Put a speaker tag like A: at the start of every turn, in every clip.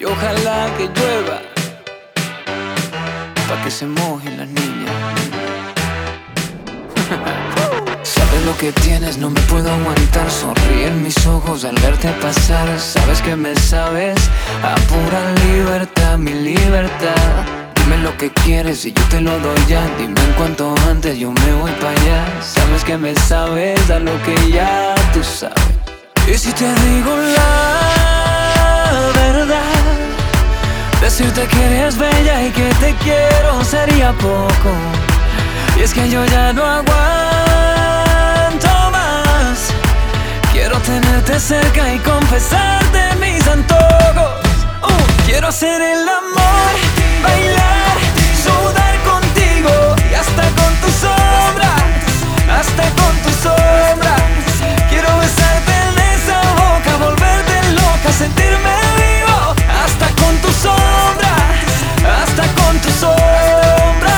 A: y ojalá que llueva pa' que se mojen las niñas. Sabes lo que tienes, no me puedo aguantar. Sonríen mis ojos al verte pasar. Sabes que me sabes a pura libertad, mi libertad. Dime lo que quieres y yo te lo doy ya. Dime en cuanto antes yo me voy para allá. Sabes que me sabes a lo que ya tú sabes. Y si te digo la verdad, decirte que eres bella y que te quiero sería poco. Y es que yo ya no aguanto más. Quiero tenerte cerca y confesarte mis antojos. Quiero hacer el amor, bailar, sudar contigo. Y hasta con tu sombra, hasta con tu sombra. Quiero besarte en esa boca, volverte loca, sentirme vivo. Hasta con tu sombra, hasta con tu sombra.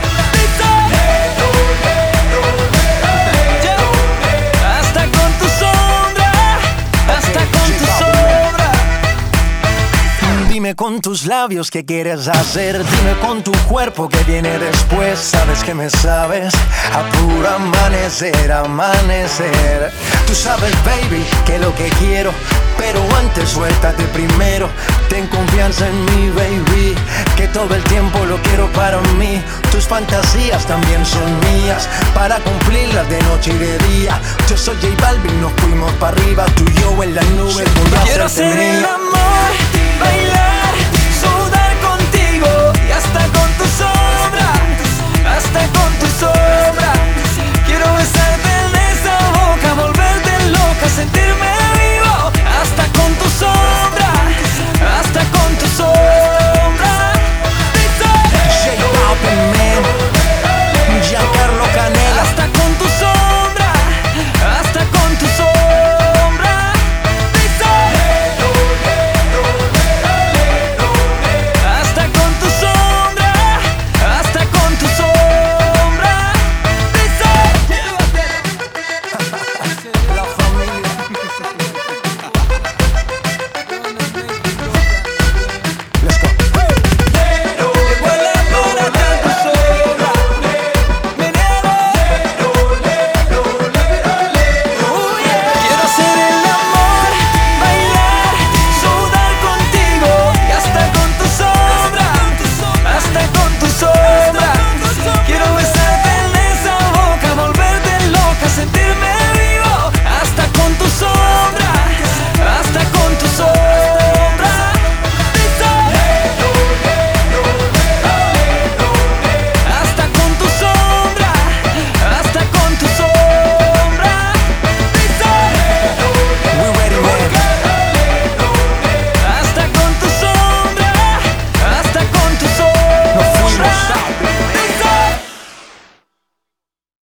A: Hasta con tu sombra, hasta con tu sombra.
B: Dime con tus labios qué quieres hacer. Dime con tu cuerpo qué viene después. Sabes que me sabes a puro amanecer, amanecer. Tú sabes, baby, que lo que quiero, pero antes suéltate primero. Ten confianza en mí, baby, que todo el tiempo lo quiero para mí. Tus fantasías también son mías, para cumplirlas de noche y de día. Yo soy J Balvin, nos fuimos para arriba, tú y yo en la nube.
A: Quiero ser el